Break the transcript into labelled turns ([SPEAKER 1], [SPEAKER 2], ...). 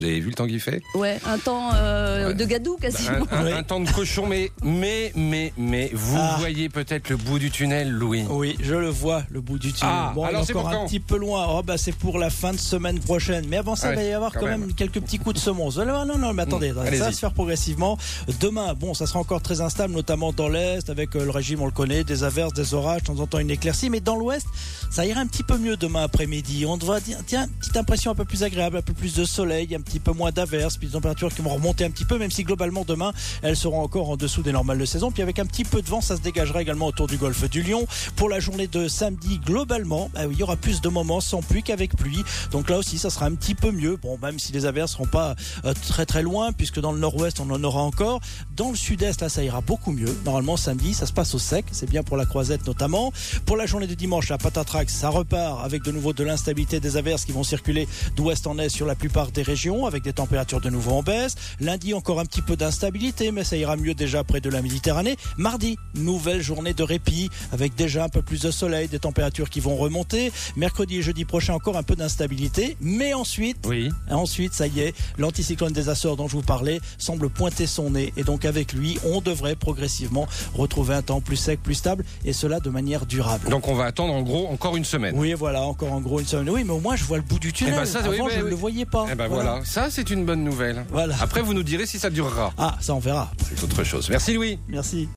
[SPEAKER 1] Vous avez vu le temps qu'il fait ?
[SPEAKER 2] Ouais, un temps de gadou quasiment.
[SPEAKER 1] Un temps de cochon, mais vous voyez peut-être le bout du tunnel, Louis.
[SPEAKER 3] Oui, je le vois, le bout du tunnel.
[SPEAKER 1] Ah,
[SPEAKER 3] bon,
[SPEAKER 1] alors
[SPEAKER 3] il est
[SPEAKER 1] c'est
[SPEAKER 3] encore
[SPEAKER 1] pour
[SPEAKER 3] un
[SPEAKER 1] quand ?
[SPEAKER 3] petit peu loin. C'est pour la fin de semaine prochaine. Mais avant ça, il va y avoir quand même quelques petits coups de semonce. Non, mais attendez, ça va se faire progressivement. Demain, ça sera encore très instable, notamment dans l'Est, avec le régime, on le connaît, des averses, des orages, de temps en temps une éclaircie. Mais dans l'Ouest, ça ira un petit peu mieux demain après-midi. On devrait dire, tiens, petite impression un peu plus agréable, un peu plus de soleil, un petit peu moins d'averses, puis des températures qui vont remonter un petit peu, même si globalement demain, elles seront encore en dessous des normales de saison. Puis avec un petit peu de vent, ça se dégagera également autour du golfe du Lion. Pour la journée de samedi, globalement, il y aura plus de moments sans pluie qu'avec pluie. Donc là aussi, ça sera un petit peu mieux. Bon, même si les averses seront pas très très loin, puisque dans le nord-ouest, on en aura encore. Dans le sud-est, là, ça ira beaucoup mieux. Normalement, samedi, ça se passe au sec. C'est bien pour la croisette notamment. Pour la journée de dimanche, la patatrax, ça repart avec de nouveau de l'instabilité des averses qui vont circuler d'ouest en est sur la plupart des régions, avec des températures de nouveau en baisse. Lundi, encore un petit peu d'instabilité, mais ça ira mieux déjà près de la Méditerranée. Mardi, nouvelle journée de répit, avec déjà un peu plus de soleil, des températures qui vont remonter. Mercredi et jeudi prochain, encore un peu d'instabilité. Mais ensuite, ça y est, l'anticyclone des Açores dont je vous parlais semble pointer son nez. Et donc avec lui, on devrait progressivement retrouver un temps plus sec, plus stable, et cela de manière durable.
[SPEAKER 1] Donc on va attendre en gros encore une semaine.
[SPEAKER 3] Oui, voilà, encore en gros une semaine. Oui, mais au moins je vois le bout du tunnel. Avant, je ne le voyais pas.
[SPEAKER 1] Voilà, ça c'est une bonne nouvelle.
[SPEAKER 3] Voilà.
[SPEAKER 1] Après, vous nous direz si ça durera.
[SPEAKER 3] Ah, ça on verra.
[SPEAKER 1] C'est autre chose. Merci Louis.
[SPEAKER 3] Merci.